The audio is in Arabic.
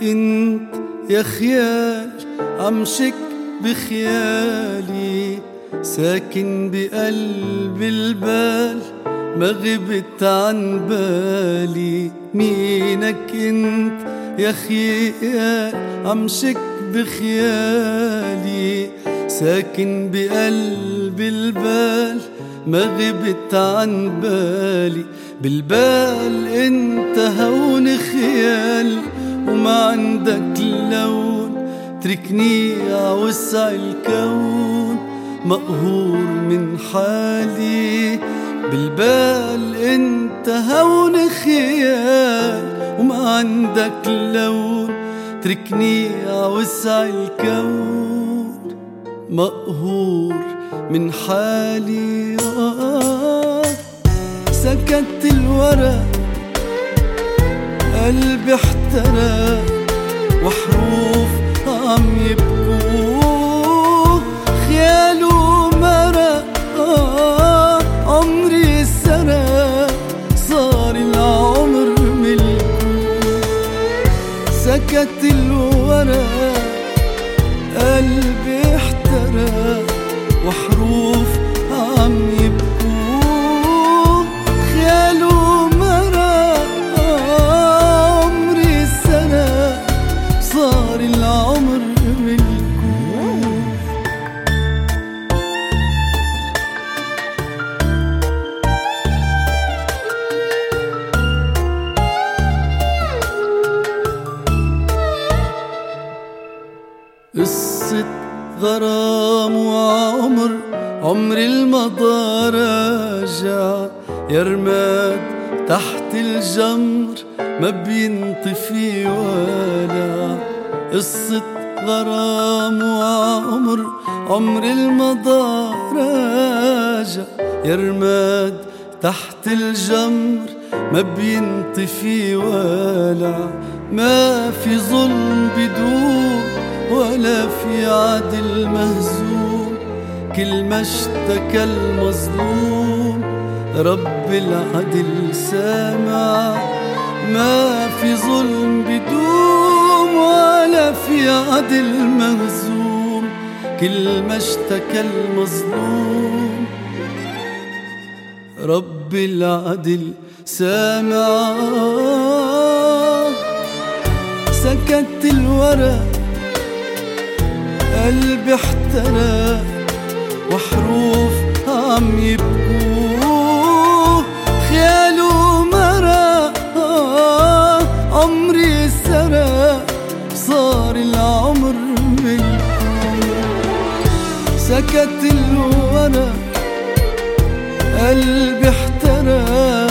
انت يا خيال عمشك بخيالي، ساكن بقلب البال ما غبت عن بالي. مينك انت يا خيال عمشك بخيالي، ساكن بقلب البال ما غبت عن بالي. بالبال انت هون خيال وما عندك لون، تركني عوسع الكون مقهور من حالي. بالبال انت هون خيال وما عندك لون، تركني عوسع الكون مقهور من حالي. سكت الورق قلبي احترق وحروف عم يبكوا، خيال ومرق عمري سرق صار العمر ملكه. سكت الورق قلبي احترق وحروف عم يبكوا، خيال ومرق عمري سرق صار العمر ملكه. قصة غرام وعمر عمري المضى راجع، يا رماد تحت الجمر ما بينطفي ولع. قصة غرام وعمر عمري المضى راجع، يا رماد تحت الجمر ما بينطفي ولع. ما في ظلم بدون ولا في عدل مهزوم، كل ما اشتكى المظلوم رب العدل سامع. ما في ظلم بدوم ولا في عدل مهزوم، كل ما اشتكى المظلوم رب العدل سامع. سكت الورق قلبي احترق وحروف عم يبكوا، خيال ومرق عمري سرق صار العمر ملكه. سكت الورق قلبي احترق